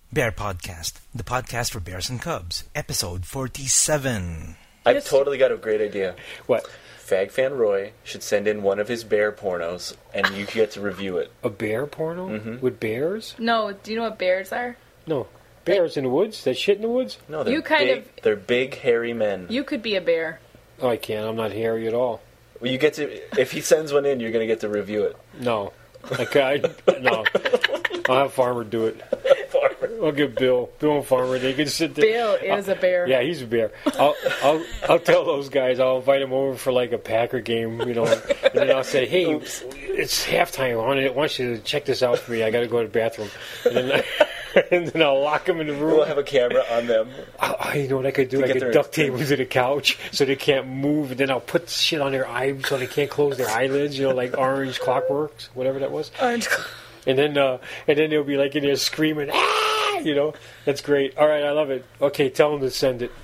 Bear Podcast, the podcast for bears and cubs, episode 47. I've totally got a great idea. What? Fag Fan Roy should send in one of his bear pornos, and you get to review it. A bear porno? Mm-hmm. With bears? No, do you know what bears are? No. Bears in the woods? That shit in the woods? No, they're big, hairy men. You could be a bear. Oh, I can't. I'm not hairy at all. Well, you get to, if he sends one in, you're going to get to review it. No. No. I'll have Farmer do it. I'll give Bill and Farmer. They can sit there. Bill is a bear. Yeah, he's a bear. I'll tell those guys. I'll invite them over for like a Packer game, and then I'll say, "Hey, it's halftime. I want you to check this out for me. I got to go to the bathroom." And then I'll lock them in the room. We'll have a camera on them. You know what I could do? I could duct tape them to the couch so they can't move, and then I'll put shit on their eyes so they can't close their eyelids. Like Orange Clockworks, whatever that was. Orange. And then they'll be like in there screaming, ah! That's great. All right, I love it. Okay, tell them to send it.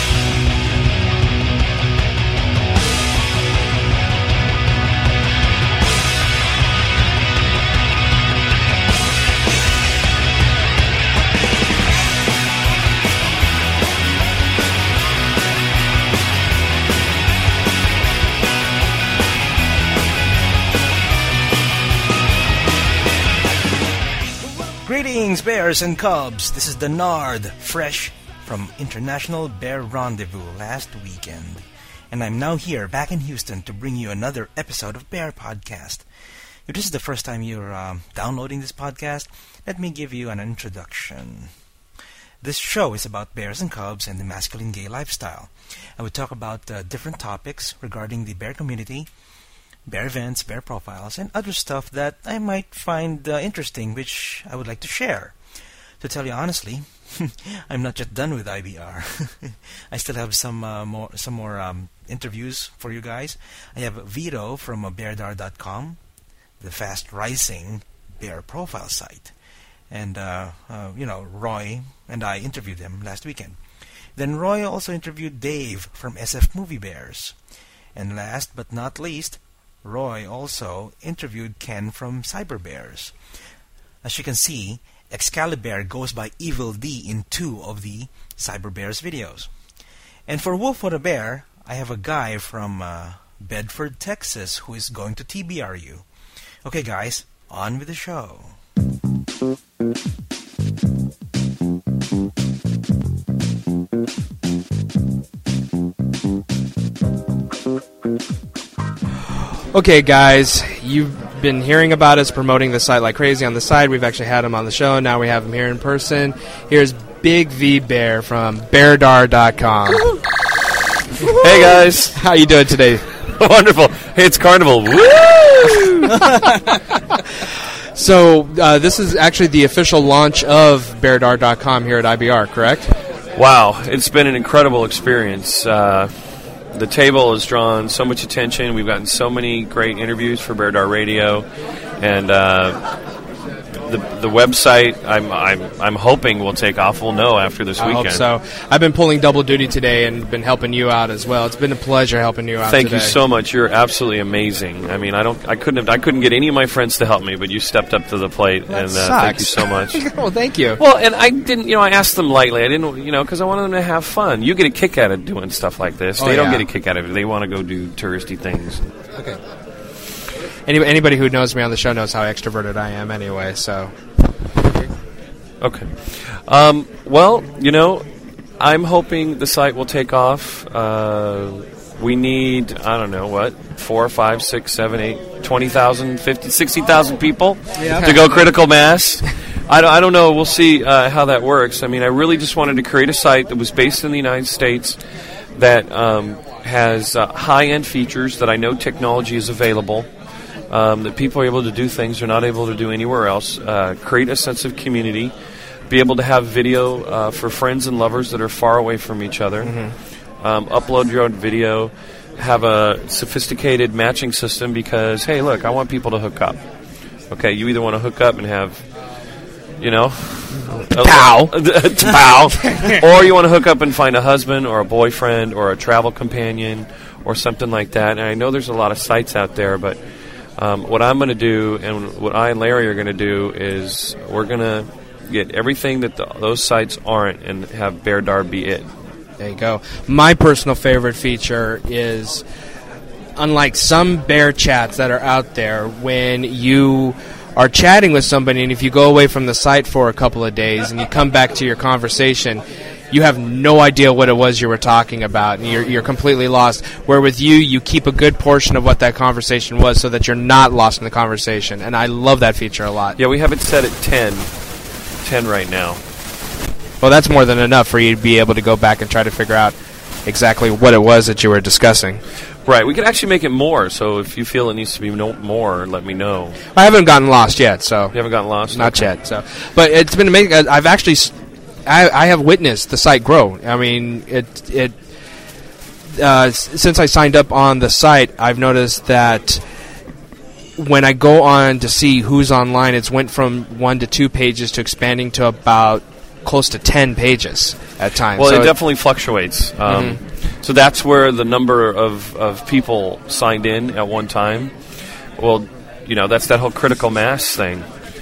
Greetings, bears and cubs. This is the Nard, fresh from International Bear Rendezvous last weekend. And I'm now here, back in Houston, to bring you another episode of Bear Podcast. If this is the first time you're downloading this podcast, let me give you an introduction. This show is about bears and cubs and the masculine gay lifestyle. I would talk about different topics regarding the bear community, bear events, bear profiles, and other stuff that I might find interesting, which I would like to share. To tell you honestly, I'm not yet done with IBR. I still have some more interviews for you guys. I have Vito from Beardar.com, the fast-rising bear profile site. And, Roy and I interviewed him last weekend. Then Roy also interviewed Dave from SF Movie Bears. And last but not least, Roy also interviewed Ken from Cyber Bears. As you can see, Excalibur goes by Evil D in 2 of the Cyber Bears videos. And for Wolf or a Bear, I have a guy from Bedford, Texas, who is going to TBRU. Okay, guys, on with the show. Okay, guys, you've been hearing about us promoting the site like crazy on the side. We've actually had him on the show. Now we have him here in person. Here's Big V Bear from Beardar.com. Hey, guys. How you doing today? Wonderful. Hey, it's Carnival. Woo! So, this is actually the official launch of Beardar.com here at IBR, correct? Wow, it's been an incredible experience. The table has drawn so much attention. We've gotten so many great interviews for Beardar Radio, and the website I'm hoping will take off. We'll know after this weekend. I hope so. I've been pulling double duty today and been helping you out as well. It's been a pleasure helping you out. Thank today. you so much. You're absolutely amazing. I mean, I couldn't get any of my friends to help me, but you stepped up to the plate, well, and thank you so much. Well, thank you. Well, and I didn't, I asked them lightly. I didn't, because I wanted them to have fun. You get a kick out of doing stuff like this. They don't get a kick out of it. They want to go do touristy things. Okay. Anybody who knows me on the show knows how extroverted I am anyway, so. Okay. Well, I'm hoping the site will take off. We need, 4, 5, 6, 7, 8, 20,000, 50, 60,000 people to go critical mass. I don't know. We'll see how that works. I mean, I really just wanted to create a site that was based in the United States that has high-end features that I know technology is available, that people are able to do things they're not able to do anywhere else, create a sense of community, be able to have video for friends and lovers that are far away from each other, upload your own video, have a sophisticated matching system because, hey, look, I want people to hook up. Okay, you either want to hook up and have, pow, or you want to hook up and find a husband or a boyfriend or a travel companion or something like that. And I know there's a lot of sites out there, but what I'm going to do and what I and Larry are going to do is we're going to get everything that those sites aren't and have BearDar be it. There you go. My personal favorite feature is, unlike some bear chats that are out there, when you are chatting with somebody and if you go away from the site for a couple of days and you come back to your conversation, you have no idea what it was you were talking about, and you're completely lost. Where with you keep a good portion of what that conversation was so that you're not lost in the conversation, and I love that feature a lot. Yeah, we have it set at 10 right now. Well, that's more than enough for you to be able to go back and try to figure out exactly what it was that you were discussing. Right, we could actually make it more, so if you feel it needs to be more, let me know. I haven't gotten lost yet, so... You haven't gotten lost? Not yet, so... But it's been amazing. I've actually... I have witnessed the site grow. I mean, since I signed up on the site, I've noticed that when I go on to see who's online, it's went from 1 to 2 pages to expanding to about close to 10 pages at times. Well, so it definitely fluctuates. So that's where the number of people signed in at one time. Well, that's that whole critical mass thing.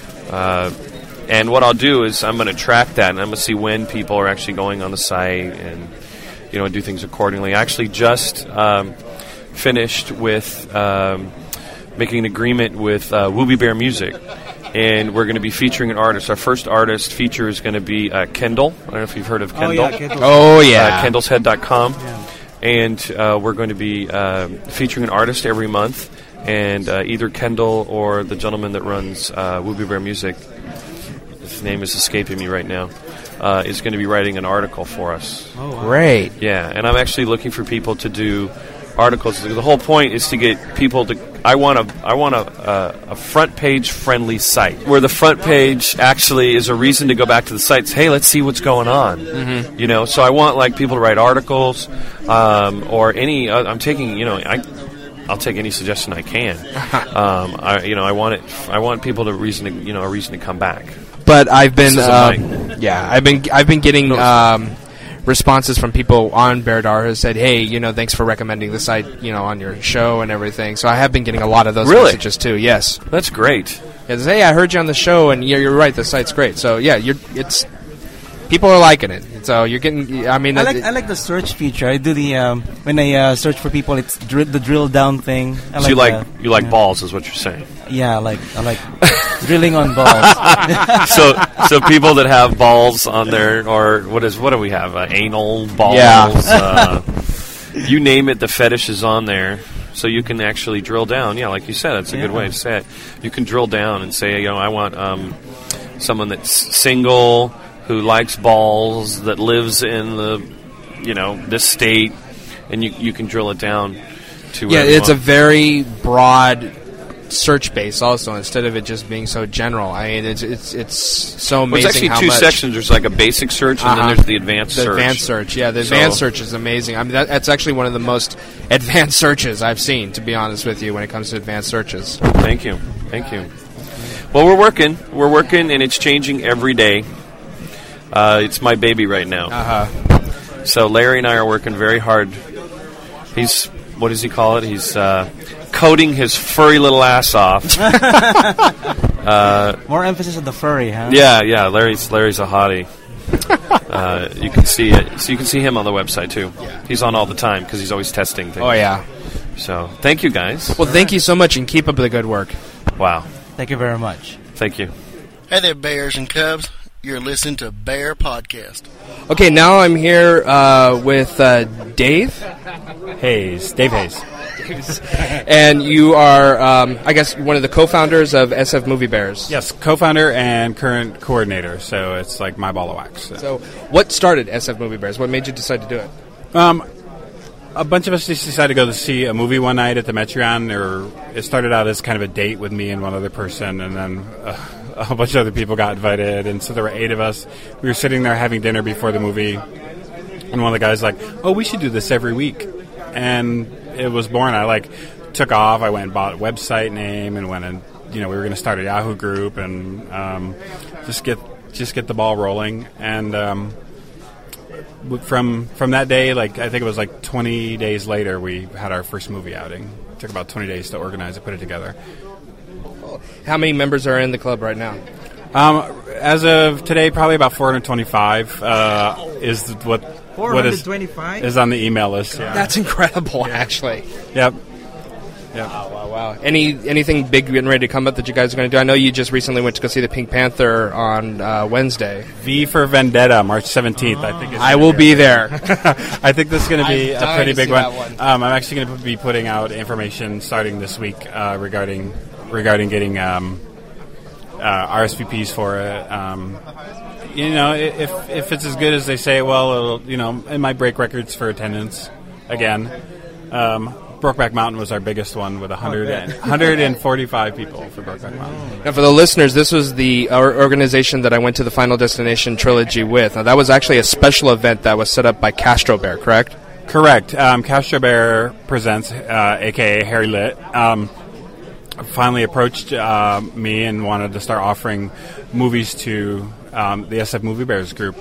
And what I'll do is I'm going to track that, and I'm going to see when people are actually going on the site and, do things accordingly. I actually just finished with making an agreement with Wooby Bear Music. And we're going to be featuring an artist. Our first artist feature is going to be Kendall. I don't know if you've heard of Kendall. Oh, yeah. Kendallshead.com. Yeah. And we're going to be featuring an artist every month. And either Kendall or the gentleman that runs Wooby Bear Music, his name is escaping me right now, is going to be writing an article for us. Oh, wow. Great. Yeah, and I'm actually looking for people to do articles. The whole point is to get people to... I want a front page friendly site where the front page actually is a reason to go back to the site. Say, hey, let's see what's going on. Mm-hmm. So I want people to write articles or any. I'm taking. I'll take any suggestion I can. I want people to a reason to come back. But I've been I've been getting. Responses from people on BearDar who said, hey, thanks for recommending the site, on your show and everything. So I have been getting a lot of those messages too, yes. That's great. Yeah, hey, I heard you on the show, and you're right, the site's great. So, yeah, people are liking it. So you're getting, I like the search feature. I do the, when I search for people, it's the drill down thing. So you like balls is what you're saying. Yeah, I like drilling on balls. So people that have balls on there, or what do we have? Anal balls. Yeah. You name it, the fetish is on there. So you can actually drill down. Yeah, like you said, that's a good way to say it. You can drill down and say, I want someone that's single, who likes balls, that lives in the, this state, and you can drill it down to where it's a very broad search base also, instead of it just being so general. I mean, it's so amazing. It's actually two sections. There's like a basic search, and then there's the advanced search. The advanced search, yeah. The advanced search is amazing. I mean, that's actually one of the most advanced searches I've seen, to be honest with you, when it comes to advanced searches. Thank you. Well, we're working, and it's changing every day. It's my baby right now. So Larry and I are working very hard. He's, what does he call it? He's coating his furry little ass off. More emphasis on the furry, huh? Yeah. Larry's a hottie. You can see it. So you can see him on the website too. Yeah. He's on all the time because he's always testing things. Oh yeah. So thank you guys. Well, thank you so much, and keep up the good work. Wow. Thank you very much. Thank you. Hey there, Bears and Cubs. You're listening to Bear Podcast. Okay, now I'm here with Dave. Dave Hayes. And you are, I guess, one of the co-founders of SF Movie Bears. Yes, co-founder and current coordinator, so it's like my ball of wax. So what started SF Movie Bears? What made you decide to do it? A bunch of us just decided to go to see a movie one night at the Metreon. It started out as kind of a date with me and one other person, and then a whole bunch of other people got invited, and so there were 8 of us. We were sitting there having dinner before the movie, and one of the guys like, oh, we should do this every week. And it was born. I took off. I went and bought a website name and went and, we were going to start a Yahoo group and just get the ball rolling. And from that day, I think it was 20 days later, we had our first movie outing. It took about 20 days to organize and put it together. How many members are in the club right now? As of today, probably about 425 is what 425 is on the email list. Yeah. That's incredible, actually. Yep. Wow. Anything big getting ready to come up that you guys are going to do? I know you just recently went to go see the Pink Panther on Wednesday. V for Vendetta, March 17th. I think I will be there. I think this is going to be a pretty big one. I'm actually going to be putting out information starting this week regarding getting RSVPs for it. If it's as good as they say, well, it might break records for attendance again. Brokeback Mountain was our biggest one with 145 people for Brokeback Mountain. Now, for the listeners, this was the organization that I went to the Final Destination trilogy with. Now, that was actually a special event that was set up by Castro Bear, correct? Correct. Castro Bear Presents, a.k.a. Harry Litt, finally approached me and wanted to start offering movies to the SF Movie Bears group.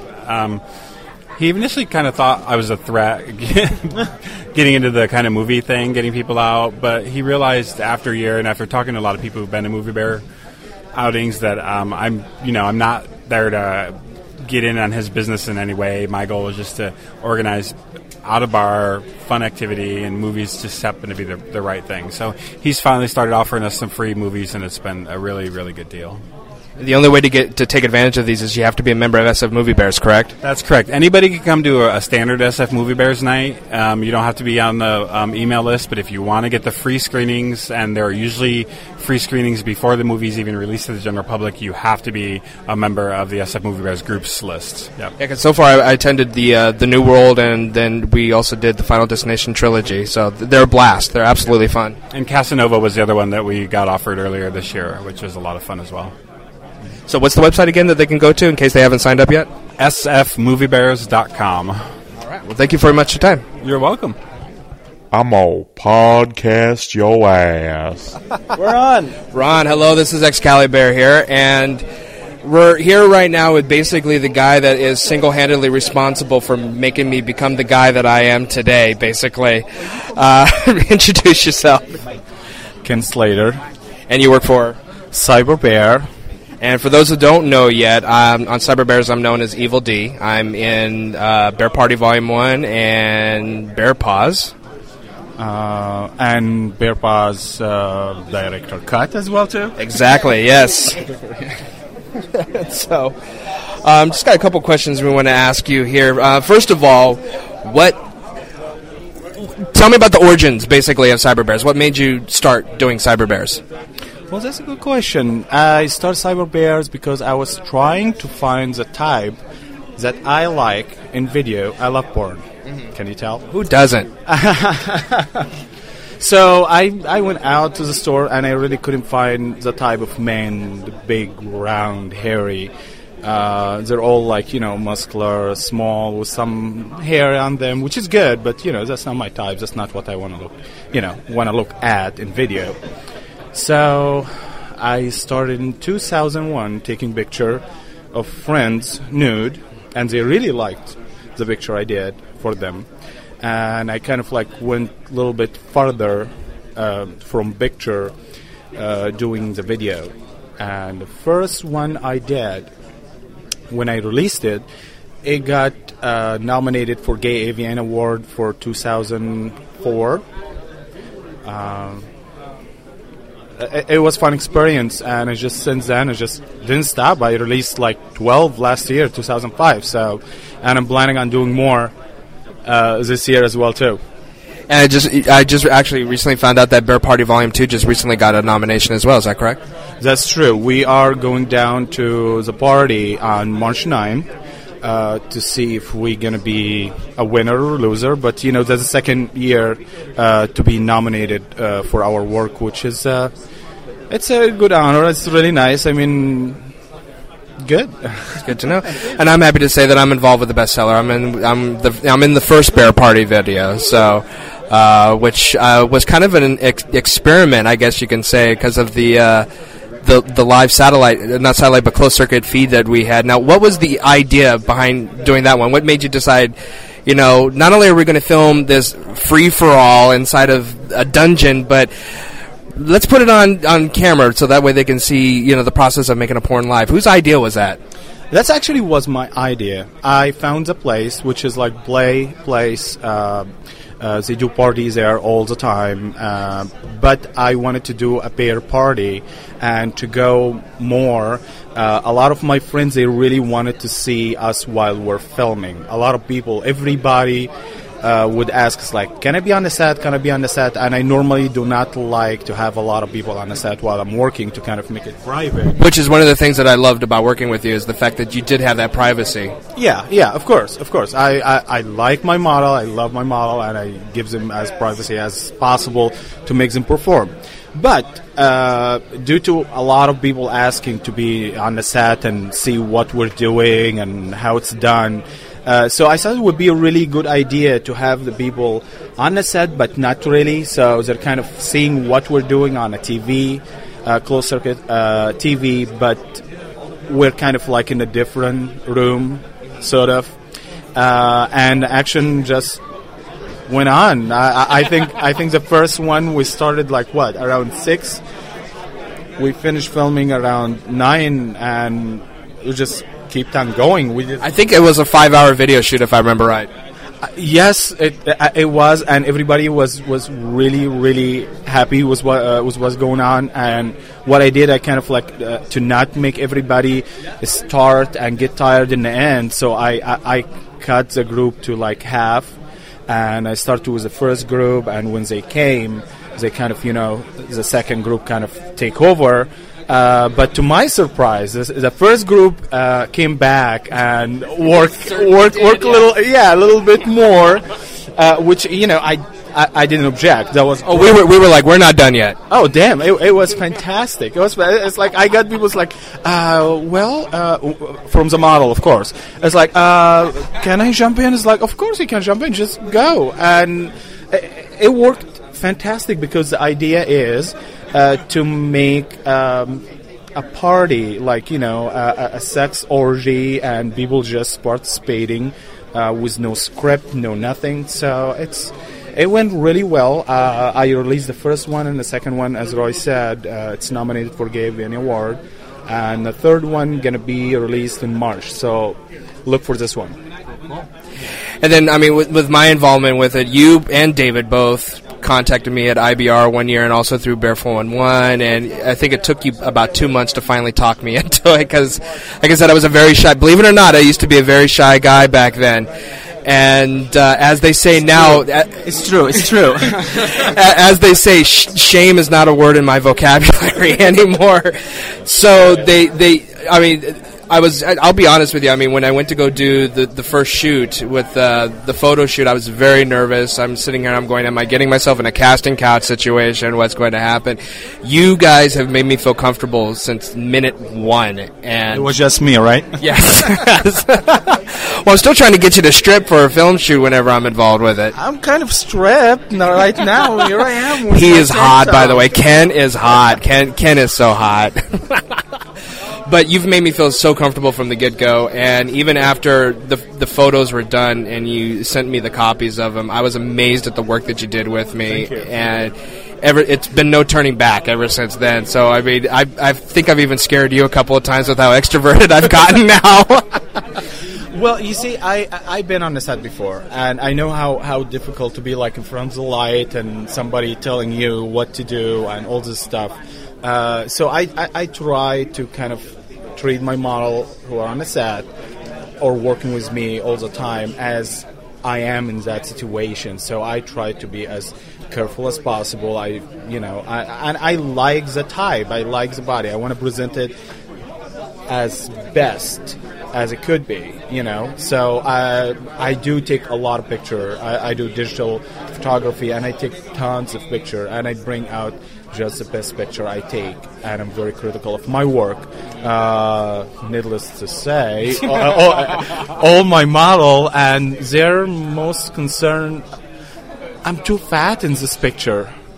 He initially kind of thought I was a threat, getting into the kind of movie thing, getting people out. But he realized after a year and after talking to a lot of people who've been to Movie Bear outings that I'm not there to get in on his business in any way. My goal was just to organize out-of-bar fun activity, and movies just happen to be the right thing. So he's finally started offering us some free movies, and it's been a really, really good deal. The only way to take advantage of these is you have to be a member of SF Movie Bears, correct? That's correct. Anybody can come to a standard SF Movie Bears night. You don't have to be on the email list, but if you want to get the free screenings, and there are usually free screenings before the movie's even released to the general public, you have to be a member of the SF Movie Bears group's list. Yep. Yeah, because so far I attended the New World, and then we also did the Final Destination trilogy, so they're a blast. They're absolutely fun. And Casanova was the other one that we got offered earlier this year, which was a lot of fun as well. So what's the website again that they can go to in case they haven't signed up yet? sfmoviebears.com. All right. Well, thank you very much for your time. You're welcome. I'm gonna podcast your ass. We're on. Ron, hello. This is Excalibur here, and we're here right now with basically the guy that is single-handedly responsible for making me become the guy that I am today, basically. Introduce yourself. Ken Slater. And you work for? Cyber Bear. And for those who don't know yet, on Cyber Bears, I'm known as Evil D. I'm in Bear Party Volume 1 and Bear Paws. And Bear Paws director cut as well, too? Exactly, yes. So, just got a couple questions we want to ask you here. First of all, tell me about the origins, basically, of Cyber Bears. What made you start doing Cyber Bears? Well, that's a good question. I started Cyber Bears because I was trying to find the type that I like in video. I love porn. Mm-hmm. Can you tell? Who doesn't? So I went out to the store and I really couldn't find the type of men, the big, round, hairy. They're all muscular, small, with some hair on them, which is good, but that's not my type. That's not what I want to look at in video. So I started in 2001 taking picture of friends nude, and they really liked the picture I did for them. And I kind of went a little bit farther from picture doing the video. And the first one I did, when I released it, it got nominated for Gay Avian Award for 2004. It was a fun experience, and since then I just didn't stop. I released 12 last year, 2005. And I'm planning on doing more this year as well too. And I just actually recently found out that Bear Party Volume 2 just recently got a nomination as well. Is that correct? That's true. We are going down to the party on March 9 to see if we're going to be a winner or a loser. But, that's the second year to be nominated for our work, which is it's a good honor. It's really nice. I mean, good. It's good to know. And I'm happy to say that I'm involved with the bestseller. I'm in the first Bear Party video, so which was kind of an experiment, I guess you can say, because of the live satellite, not satellite, but closed circuit feed that we had. Now, what was the idea behind doing that one? What made you decide, not only are we going to film this free-for-all inside of a dungeon, but let's put it on camera so that way they can see, the process of making a porn live. Whose idea was that? That's actually was my idea. I found a place which is like play place. They do parties there all the time, but I wanted to do a bear party and to go more. A lot of my friends, they really wanted to see us while we're filming. A lot of people, everybody would ask us, like, can I be on the set? Can I be on the set? And I normally do not like to have a lot of people on the set while I'm working to kind of make it private. Which is one of the things that I loved about working with you is the fact that you did have that privacy. Yeah, of course. I like my model, I love my model, and I give them as privacy as possible to make them perform. But due to a lot of people asking to be on the set and see what we're doing and how it's done, so I thought it would be a really good idea to have the people on the set, but not really. So they're kind of seeing what we're doing on a TV, closed circuit TV, but we're kind of like in a different room, sort of. And action just went on. I think the first one we started around 6. We finished filming around 9, and we just kept on going. I think it was a 5-hour video shoot, if I remember right. Yes, it was, and everybody was really, really happy with what's going on. And what I did, I kind of to not make everybody start and get tired in the end. So I cut the group to half, and I started with the first group. And when they came, they kind of the second group kind of take over. But to my surprise, the first group came back and worked a little bit more, which I didn't object. That was we were like, we're not done yet. Oh damn! It was fantastic. It's like I got people's from the model, of course. It's like, can I jump in? It's like, of course you can jump in. Just go, and it worked fantastic because the idea is to make a party, a sex orgy, and people just participating with no script, no nothing. So it went really well. I released the first one, and the second one, as Roy said, it's nominated for Gay-Annie Award, and the third one gonna be released in March. So look for this one. And then, with my involvement with it, you and David both contacted me at IBR one year and also through Bear 411, and I think it took you about 2 months to finally talk me into it because, like I said, I was a very shy, believe it or not, I used to be a very shy guy back then. And as they say now... It's true. As they say, shame is not a word in my vocabulary anymore. So I'll be honest with you. When I went to go do the first shoot with the photo shoot, I was very nervous. I'm sitting here and I'm going, am I getting myself in a casting couch situation? What's going to happen? You guys have made me feel comfortable since minute 1. And it was just me, right? Yes. Well, I'm still trying to get you to strip for a film shoot whenever I'm involved with it. I'm kind of stripped right now. Here I am. He is hot, by the way. Ken is hot. Ken is so hot. But you've made me feel so comfortable from the get-go, and even after the photos were done and you sent me the copies of them, I was amazed at the work that you did with me. Thank you. And it's been no turning back ever since then. So, I think I've even scared you a couple of times with how extroverted I've gotten now. Well, you see, I've been on the set before, and I know how difficult to be in front of the light and somebody telling you what to do and all this stuff. So I try to kind of treat my model who are on the set or working with me all the time as I am in that situation. So I try to be as careful as possible. I like the type. I like the body. I want to present it as best as it could be, So I do take a lot of picture. I do digital photography, and I take tons of picture, and I bring out just the best picture I take, and I'm very critical of my work. Needless to say, all my model, and they're most concerned, I'm too fat in this picture.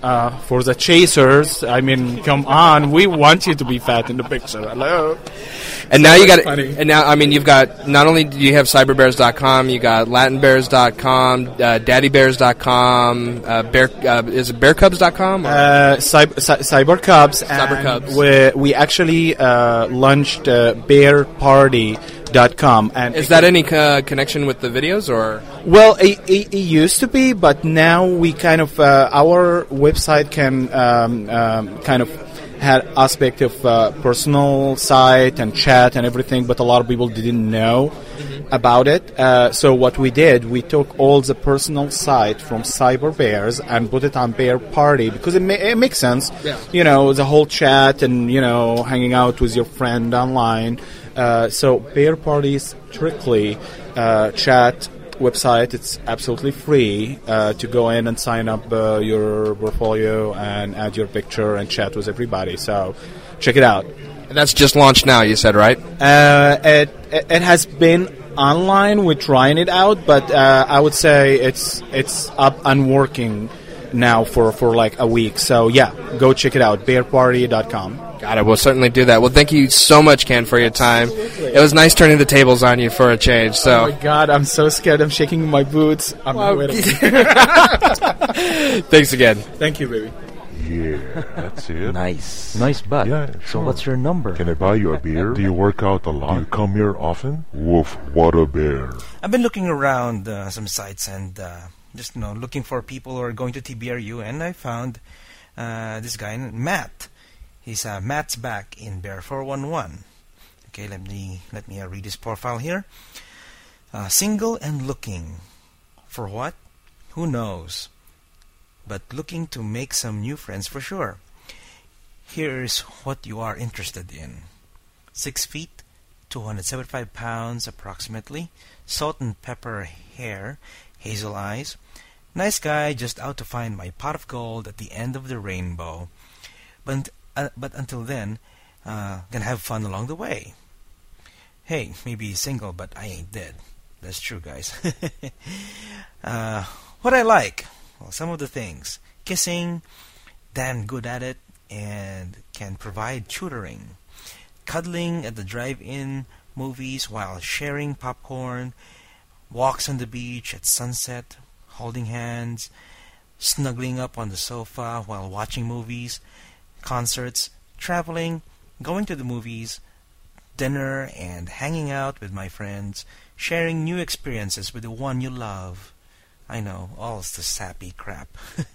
for the chasers, I mean, come on, we want you to be fat in the picture. Hello. And now you got funny. and now I mean you've got not only do you have cyberbears.com, you got latinbears.com, daddybears.com, is it bearcubs.com? Cybercubs. Cybercubs. We actually launched bearparty.com. And is that any connection with the videos or? Well, it used to be, but now we kind of our website can kind of had aspect of personal site and chat and everything, but a lot of people didn't know about it. So what we did, we took all the personal site from Cyber Bears and put it on Bear Party because it makes sense. Yeah. You know, the whole chat and, you know, hanging out with your friend online. So Bear Party is strictly chat website. It's absolutely free to go in and sign up your portfolio and add your picture and chat with everybody. So check it out. And that's just launched now, you said, right? It has been online. We're trying it out, but I would say it's up and working now for like a week. So yeah, go check it out. bearparty.com. Got it. We'll certainly do that. Well, thank you so much, Ken, for your time. It was nice turning the tables on you for a change. So. Oh my God, I'm so scared. I'm shaking my boots. I'm waiting. Thanks again. Thank you, baby. Yeah, that's it. Nice butt. Yeah, So sure. what's your number? Can I buy you a beer? Do you work out a lot? Do you come here often? Woof, what a bear. I've been looking around some sites and just looking for people who are going to TBRU, and I found this guy, Matt. He's Matt's back in Bear 411. Okay, let me read his profile here. Single and looking. For what? Who knows? But looking to make some new friends for sure. Here's what you are interested in. 6 feet, 275 pounds approximately, salt and pepper hair, hazel eyes. Nice guy, just out to find my pot of gold at the end of the rainbow. But until then, gonna have fun along the way. Hey, maybe he's single, but I ain't dead. That's true, guys. What I like? Well, some of the things. Kissing, damn good at it, and can provide tutoring. Cuddling at the drive-in movies while sharing popcorn. Walks on the beach at sunset, holding hands. Snuggling up on the sofa while watching movies. Concerts, traveling, going to the movies, dinner, and hanging out with my friends, sharing new experiences with the one you love. I know, all the sappy crap.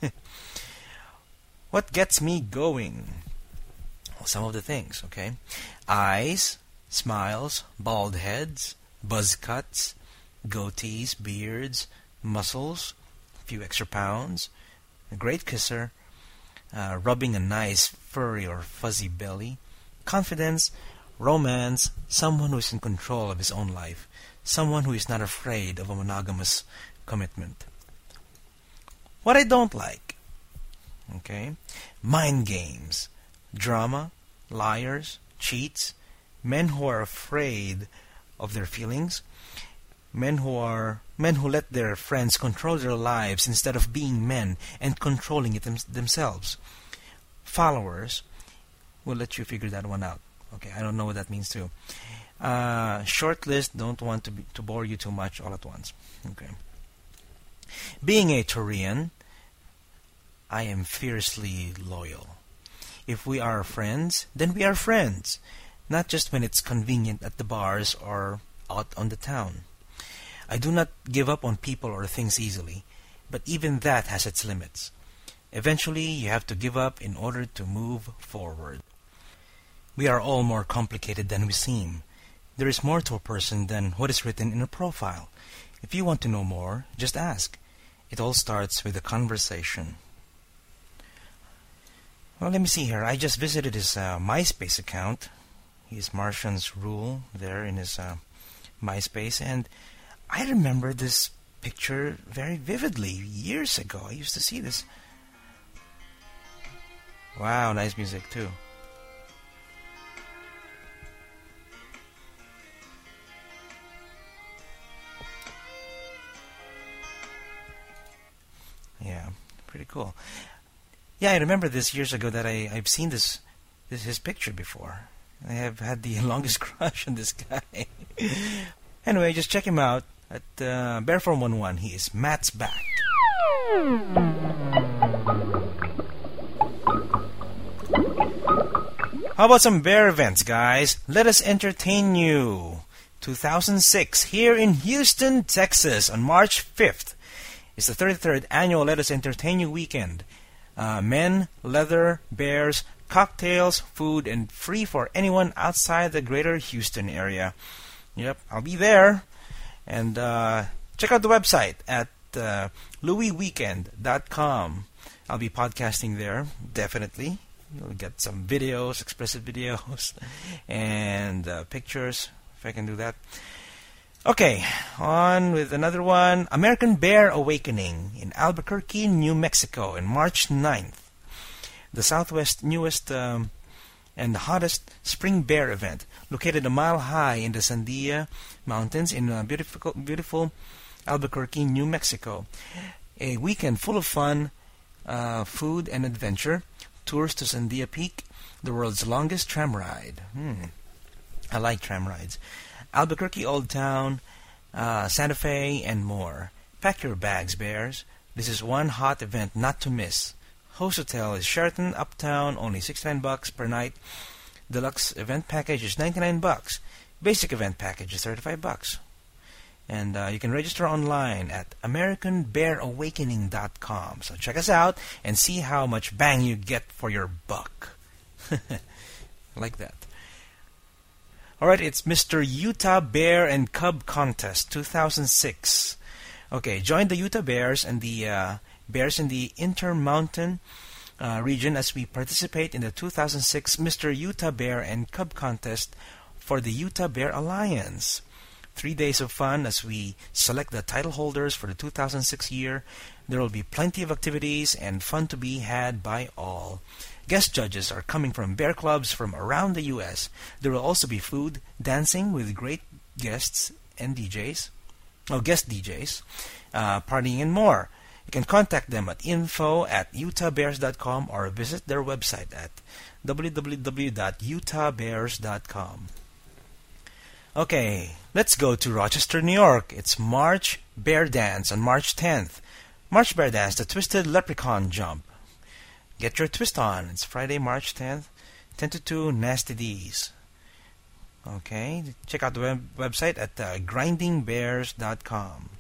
What gets me going? Well, some of the things, okay? Eyes, smiles, bald heads, buzz cuts, goatees, beards, muscles, a few extra pounds, a great kisser, rubbing a nice furry or fuzzy belly, confidence, romance, someone who is in control of his own life, someone who is not afraid of a monogamous commitment. What I don't like, okay? Mind games, drama, liars, cheats, men who are afraid of their feelings, men who let their friends control their lives instead of being men and controlling it themselves. Followers, we'll let you figure that one out. Okay, I don't know what that means too. Short list, don't want to bore you too much all at once. Okay. Being a Taurian, I am fiercely loyal. If we are friends, then we are friends. Not just when it's convenient at the bars or out on the town. I do not give up on people or things easily, but even that has its limits. Eventually, you have to give up in order to move forward. We are all more complicated than we seem. There is more to a person than what is written in a profile. If you want to know more, just ask. It all starts with a conversation. Well, let me see here. I just visited his MySpace account. He's Martian's Rule there in his MySpace, and I remember this picture very vividly. Years ago, I used to see this. Wow, nice music too. Yeah, pretty cool. Yeah, I remember this years ago that I've seen his picture before. I have had the longest crush on this guy. Anyway, just check him out at Bear411. He is Matt's back. How about some bear events, guys? Let us entertain you. 2006, here in Houston, Texas, on March 5th. It's the 33rd annual Let Us Entertain You weekend. Men, leather, bears, cocktails, food, and free for anyone outside the greater Houston area. Yep, I'll be there. And check out the website at louisweekend.com. I'll be podcasting there, definitely. You'll get some videos, expressive videos, and pictures, if I can do that. Okay, on with another one. American Bear Awakening in Albuquerque, New Mexico, on March 9th. The Southwest's newest and hottest spring bear event, located a mile high in the Sandia Mountains in beautiful Albuquerque, New Mexico. A weekend full of fun, food, and adventure. Tours to Sandia Peak, the world's longest tram ride. I like tram rides. Albuquerque Old Town, Santa Fe, and more. Pack your bags, bears. This is one hot event not to miss. Host hotel is Sheraton Uptown, only $69 per night. Deluxe event package is $99. Basic event package is $35. And you can register online at AmericanBearAwakening.com. So check us out and see how much bang you get for your buck. Like that. Alright, it's Mr. Utah Bear and Cub Contest 2006. Okay, join the Utah Bears and the Bears in the Intermountain region as we participate in the 2006 Mr. Utah Bear and Cub Contest for the Utah Bear Alliance. 3 days of fun as we select the title holders for the 2006 year. There will be plenty of activities and fun to be had by all. Guest judges are coming from bear clubs from around the U.S. There will also be food, dancing with great guests and DJs. Guest DJs, partying and more. You can contact them at info@utahbears.com or visit their website at www.utahbears.com. Okay, let's go to Rochester, New York. It's March Bear Dance on March 10th. March Bear Dance, the Twisted Leprechaun Jump. Get your twist on. It's Friday, March 10th, 10 to 2, Nasty D's. Okay, check out the website at grindingbears.com.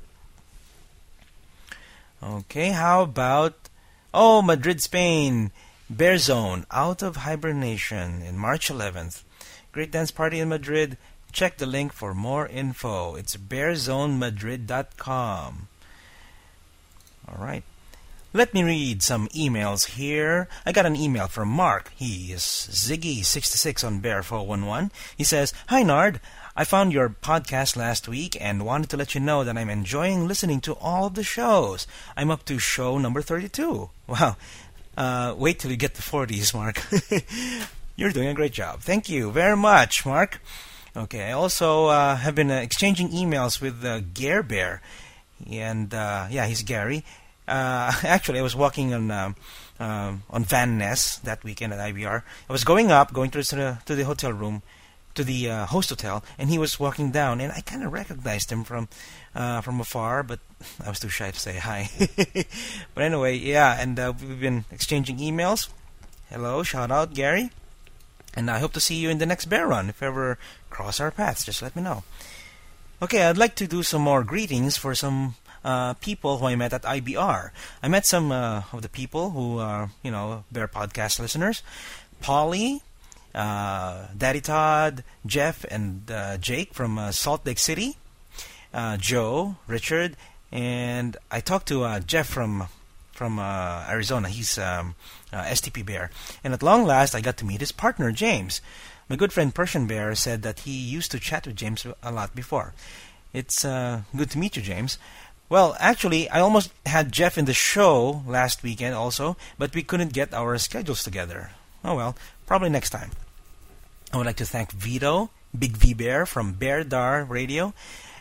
Okay, how about Madrid, Spain, Bear Zone, Out of Hibernation in March 11th. Great dance party in Madrid. Check the link for more info. It's bearzonemadrid.com. Alright. Let me read some emails here. I got an email from Mark. He is Ziggy66 on Bear411. He says, "Hi Nard, I found your podcast last week and wanted to let you know that I'm enjoying listening to all of the shows. I'm up to show number 32. Wow. Wait till you get to 40s, Mark. You're doing a great job. Thank you very much, Mark. Okay, I also have been exchanging emails with Gare Bear. And, he's Gary. Actually, I was walking on Van Ness that weekend at IBR. I was going to the hotel room, to the host hotel, and he was walking down, and I kind of recognized him from afar, but I was too shy to say hi. But anyway, and we've been exchanging emails. Hello, shout out, Gary. And I hope to see you in the next Bear Run. If ever cross our paths, just let me know. Okay, I'd like to do some more greetings for some people who I met at IBR. I met some of the people who are, Bear Podcast listeners. Polly, Daddy Todd, Jeff, and Jake from Salt Lake City. Joe, Richard, and I talked to Jeff from Arizona. He's STP Bear. And at long last, I got to meet his partner, James. My good friend Persian Bear said that he used to chat with James a lot before. It's good to meet you, James. Well, actually, I almost had Jeff in the show last weekend also, but we couldn't get our schedules together. Oh well, probably next time. I would like to thank Vito, Big V Bear from Bear Dar Radio,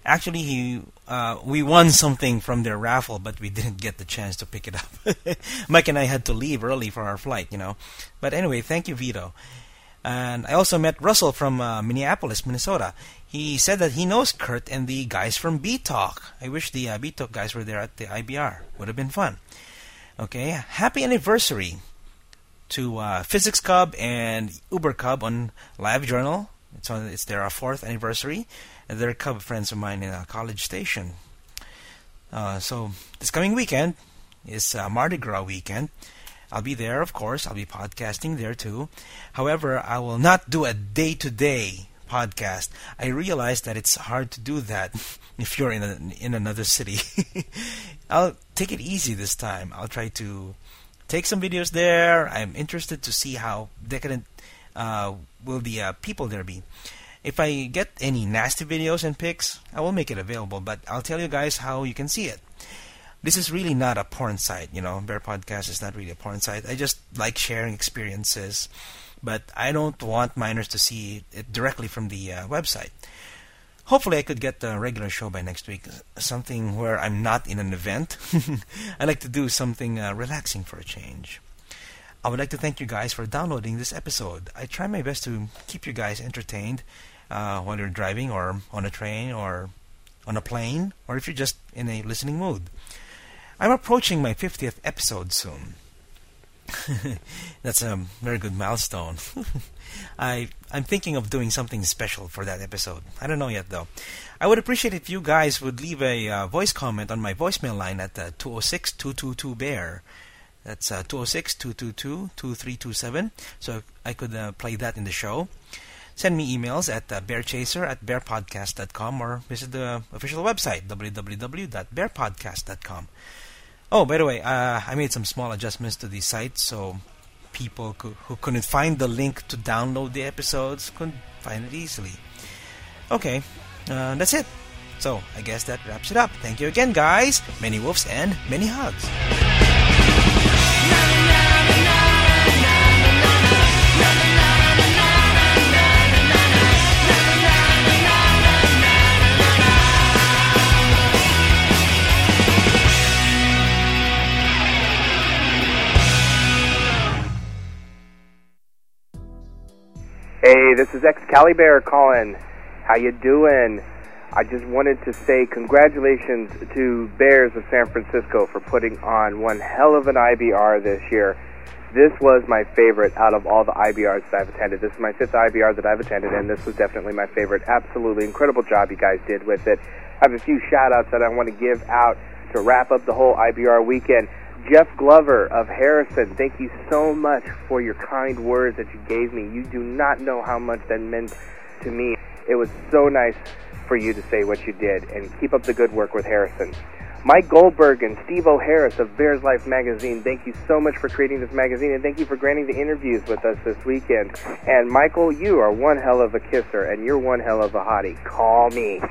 Actually, we won something from their raffle, but we didn't get the chance to pick it up. Mike and I had to leave early for our flight, you know. But anyway, thank you, Vito. And I also met Russell from Minneapolis, Minnesota. He said that he knows Kurt and the guys from B-Talk. I wish the B-Talk guys were there at the IBR. Would have been fun. Okay, happy anniversary to Physics Cub and Uber Cub on LiveJournal. It's their 4th anniversary. And they're Cub friends of mine in College Station. So this coming weekend is Mardi Gras weekend. I'll be there, of course. I'll be podcasting there too. However, I will not do a day-to-day podcast. I realize that it's hard to do that if you're in another city. I'll take it easy this time. I'll try to take some videos there. I'm interested to see how decadent will the people there be. If I get any nasty videos and pics, I will make it available, but I'll tell you guys how you can see it. This is really not a porn site, you know. Bear Podcast is not really a porn site. I just like sharing experiences, but I don't want minors to see it directly from the website. Hopefully I could get a regular show by next week, something where I'm not in an event. I like to do something relaxing for a change. I would like to thank you guys for downloading this episode. I try my best to keep you guys entertained while you're driving or on a train or on a plane, or if you're just in a listening mood. I'm approaching my 50th episode soon. That's a very good milestone. I'm thinking of doing something special for that episode. I don't know yet, though. I would appreciate if you guys would leave a voice comment on my voicemail line at 206-222-BEAR. That's 206-222-2327. So I could play that in the show. Send me emails at bearchaser@bearpodcast.com or visit the official website, www.bearpodcast.com. Oh, by the way, I made some small adjustments to the site so people who couldn't find the link to download the episodes couldn't find it easily. Okay, that's it. So, I guess that wraps it up. Thank you again, guys. Many wolves and many hugs. Hey, this is Excalibur calling. How you doing? I just wanted to say congratulations to Bears of San Francisco for putting on one hell of an IBR this year. This was my favorite out of all the IBRs that I've attended. This is my 5th IBR that I've attended, and this was definitely my favorite. Absolutely incredible job you guys did with it. I have a few shout-outs that I want to give out to wrap up the whole IBR weekend. Jeff Glover of Harrison, thank you so much for your kind words that you gave me. You do not know how much that meant to me. It was so nice for you to say what you did, and keep up the good work with Harrison. Mike Goldberg and Steve O'Harris of Bears Life Magazine, thank you so much for creating this magazine, and thank you for granting the interviews with us this weekend. And Michael, you are one hell of a kisser, and you're one hell of a hottie. Call me.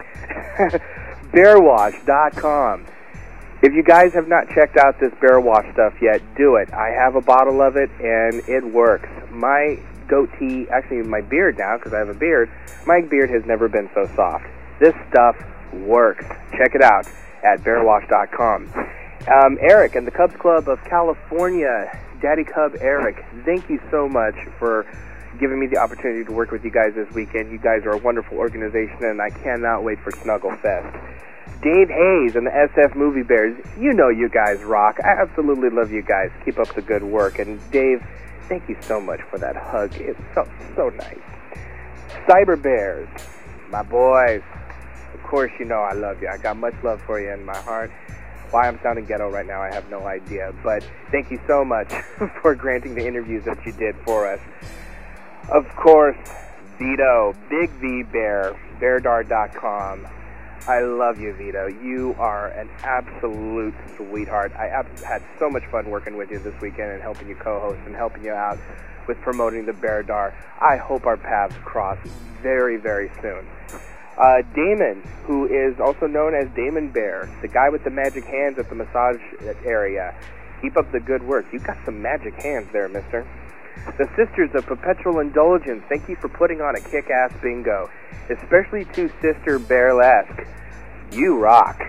Bearwash.com. If you guys have not checked out this Bear Wash stuff yet, do it. I have a bottle of it, and it works. My goatee, actually my beard now, because I have a beard, my beard has never been so soft. This stuff works. Check it out at bearwash.com. Eric and the Cubs Club of California, Daddy Cub Eric, thank you so much for giving me the opportunity to work with you guys this weekend. You guys are a wonderful organization, and I cannot wait for Snuggle Fest. Dave Hayes and the SF Movie Bears, you know you guys rock. I absolutely love you guys. Keep up the good work. And Dave, thank you so much for that hug. It felt so nice. Cyber Bears, my boys, of course you know I love you. I got much love for you in my heart. Why I'm sounding ghetto right now, I have no idea. But thank you so much for granting the interviews that you did for us. Of course, Vito, Big V Bear, Beardar.com. I love you, Vito. You are an absolute sweetheart. I had so much fun working with you this weekend and helping you co-host and helping you out with promoting the Bear Dar. I hope our paths cross very, very soon. Damon, who is also known as Damon Bear, the guy with the magic hands at the massage area. Keep up the good work. You got some magic hands there, mister. The Sisters of Perpetual Indulgence, thank you for putting on a kick-ass bingo, especially to Sister Bearlesque. You rock.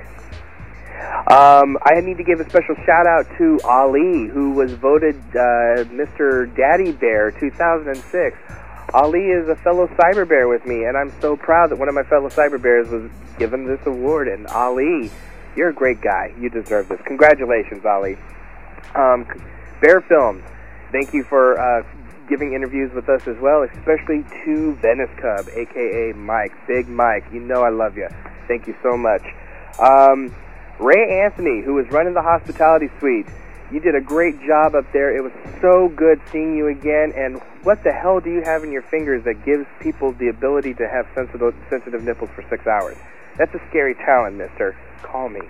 I need to give a special shout out to Ali, who was voted Mr. Daddy Bear 2006. Ali is a fellow cyber bear with me, and I'm so proud that one of my fellow cyber bears was given this award. And Ali, you're a great guy. You deserve this. Congratulations, Ali. Bear Films, thank you for giving interviews with us as well, especially to Venice Cub, a.k.a. Mike. Big Mike. You know I love you. Thank you so much. Ray Anthony, who was running the hospitality suite, you did a great job up there. It was so good seeing you again. And what the hell do you have in your fingers that gives people the ability to have sensitive nipples for 6 hours? That's a scary talent, mister. Call me.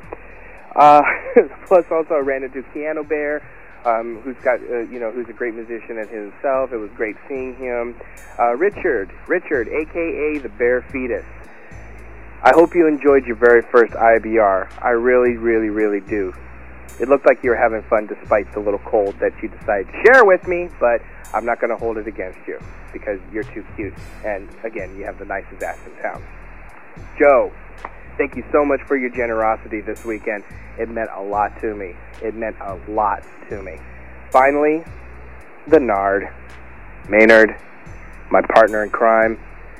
Plus, also, I ran into Piano Bear, who's got, who's a great musician at himself. It was great seeing him. Richard, a.k.a. the Bear Fetus. I hope you enjoyed your very first IBR. I really, really, really do. It looked like you were having fun despite the little cold that you decided to share with me, but I'm not going to hold it against you because you're too cute. And, again, you have the nicest ass in town. Joe, thank you so much for your generosity this weekend. It meant a lot to me. It meant a lot to me. Finally, the Nard. Maynard, my partner in crime.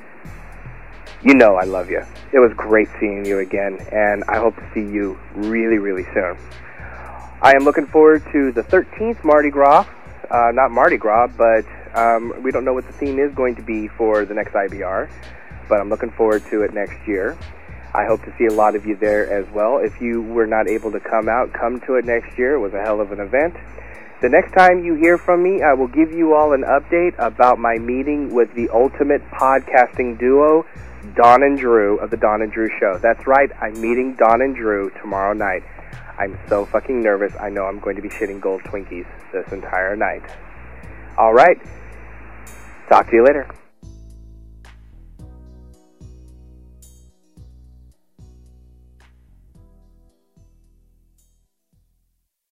You know I love you. It was great seeing you again, and I hope to see you really, really soon. I am looking forward to the 13th Mardi Gras. Not Mardi Gras, but we don't know what the theme is going to be for the next IBR, but I'm looking forward to it next year. I hope to see a lot of you there as well. If you were not able to come out, come to it next year. It was a hell of an event. The next time you hear from me, I will give you all an update about my meeting with the ultimate podcasting duo, Don and Drew of the Don and Drew Show. That's right, I'm meeting Don and Drew tomorrow night. I'm so fucking nervous. I know I'm going to be shitting gold Twinkies this entire night. All right. Talk to you later.